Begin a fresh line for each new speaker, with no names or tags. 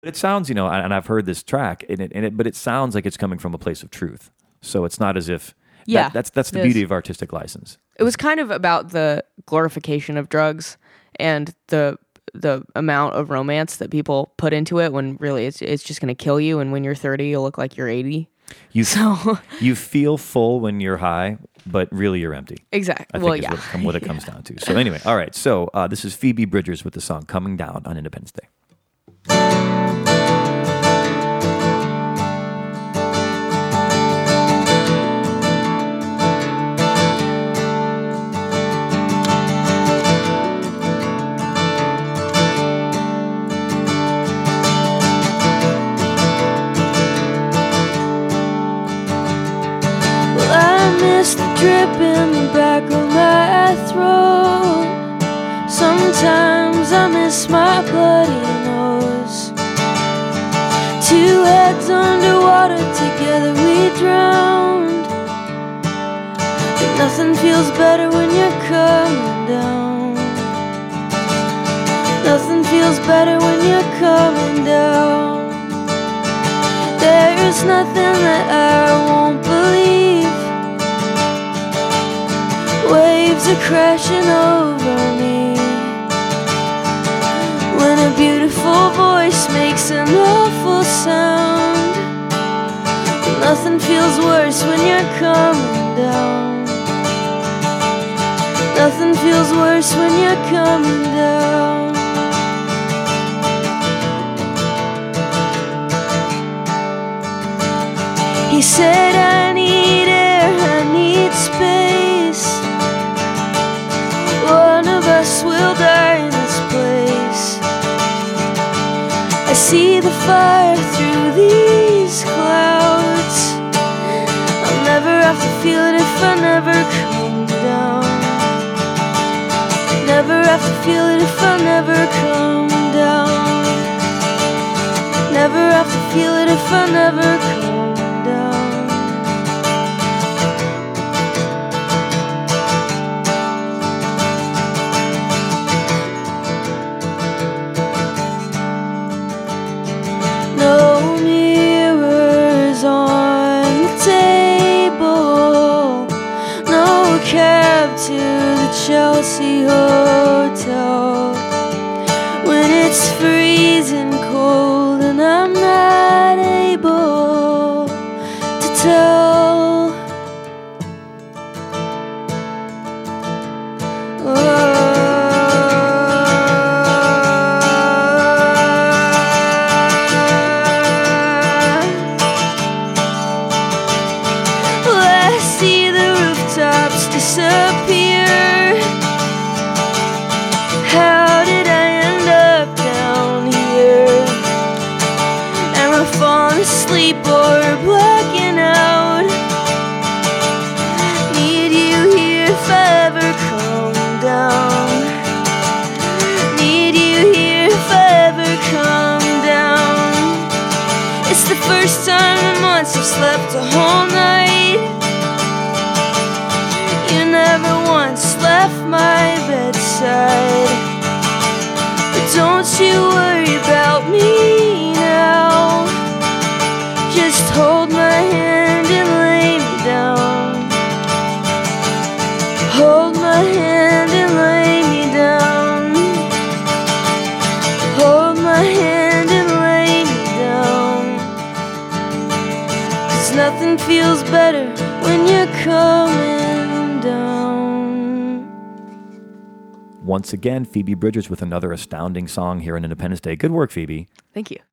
It sounds, and I've heard this track, but it sounds like it's coming from a place of truth. So it's not as if that's the beauty of artistic license.
It was kind of about the glorification of drugs and the amount of romance that people put into it when really it's just going to kill you, and when you're 30 you'll look like you're 80. You
feel full when you're high, but really you're empty.
Exactly.
I think is what it comes down to. So anyway, all right. So this is Phoebe Bridgers with the song "Coming Down" on Independence Day.
Miss the drip in the back of my throat. Sometimes I miss my bloody nose. Two heads underwater, together we drowned. But nothing feels better when you're coming down. Nothing feels better when you're coming down. There's nothing that I won't believe. Waves are crashing over me when a beautiful voice makes an awful sound. Nothing feels worse when you're coming down. Nothing feels worse when you're coming down. He said, I need air, I need space. One of us will die in this place. I see the fire through these clouds. I'll never have to feel it if I never come down. Never have to feel it if I never come down. Never have to feel it if I never come down. No mirrors on the table, no cab to the Chelsea Hotel. When it's freezing cold and I'm not able to tell. I see the rooftops disappear. How did I end up down here? Am I falling asleep or blacking out? Need you here if I ever come down. Need you here if I ever come down. It's the first time in months I've slept a whole night. You never once left my bedside. But don't you worry about me now. Just hold my hand and lay me down. Hold my hand and lay me down. Hold my hand and lay me down. 'Cause nothing feels better when you're coming down.
Once again, Phoebe Bridgers with another astounding song here on Independence Day. Good work, Phoebe.
Thank you.